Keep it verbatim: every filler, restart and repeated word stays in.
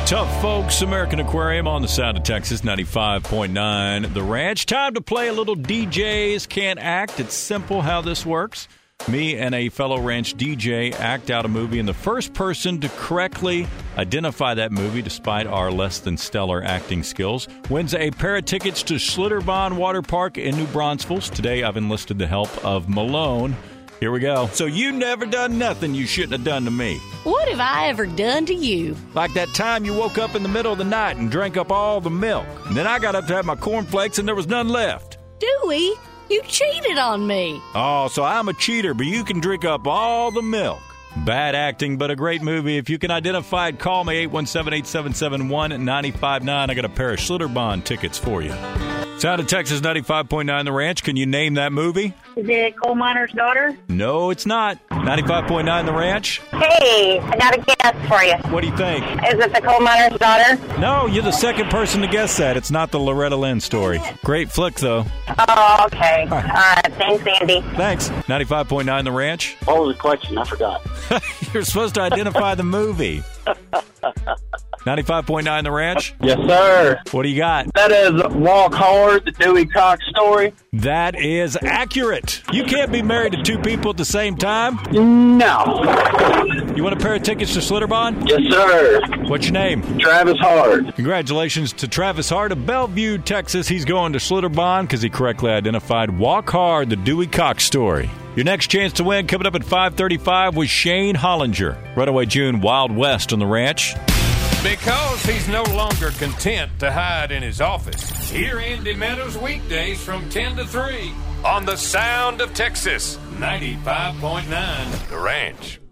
Tough Folks, American Aquarium on the Sound of Texas, ninety-five point nine The Ranch. Time to play a little D Js Can't Act. It's simple how this works. Me and a fellow ranch D J act out a movie, and the first person to correctly identify that movie, despite our less than stellar acting skills, wins a pair of tickets to Schlitterbahn Water Park in New Braunfels. Today, I've enlisted the help of Malone. Here we go. So you never done nothing you shouldn't have done to me. What have I ever done to you? Like that time you woke up in the middle of the night and drank up all the milk. And then I got up to have my cornflakes and there was none left. Dewey, you cheated on me. Oh, so I'm a cheater, but you can drink up all the milk. Bad acting, but a great movie. If you can identify it, call me, eight one seven, eight seven seven, one nine five nine. I got a pair of Schlitterbahn tickets for you. Sound of Texas, ninety-five point nine The Ranch. Can you name that movie? Is it Coal Miner's Daughter? No, it's not. ninety-five point nine The Ranch. Hey, I got a guess for you. What do you think? Is it the Coal Miner's Daughter? No, you're the second person to guess that. It's not the Loretta Lynn story. Great flick, though. Oh, okay. All right. Thanks, Andy. Thanks. ninety-five point nine The Ranch. What was the question? I forgot. You're supposed to identify the movie. ninety-five point nine The Ranch? Yes, sir. What do you got? That is Walk Hard, the Dewey Cox story. That is accurate. You can't be married to two people at the same time. No. You want a pair of tickets to Schlitterbahn? Yes, sir. What's your name? Travis Hard. Congratulations to Travis Hart of Bellevue, Texas. He's going to Schlitterbahn because he correctly identified Walk Hard, the Dewey Cox story. Your next chance to win coming up at five thirty-five with Shane Hollinger. Runaway June, Wild West on The Ranch. Because he's no longer content to hide in his office. Hear Andy Meadows weekdays from ten to three on the Sound of Texas, ninety-five point nine The Ranch.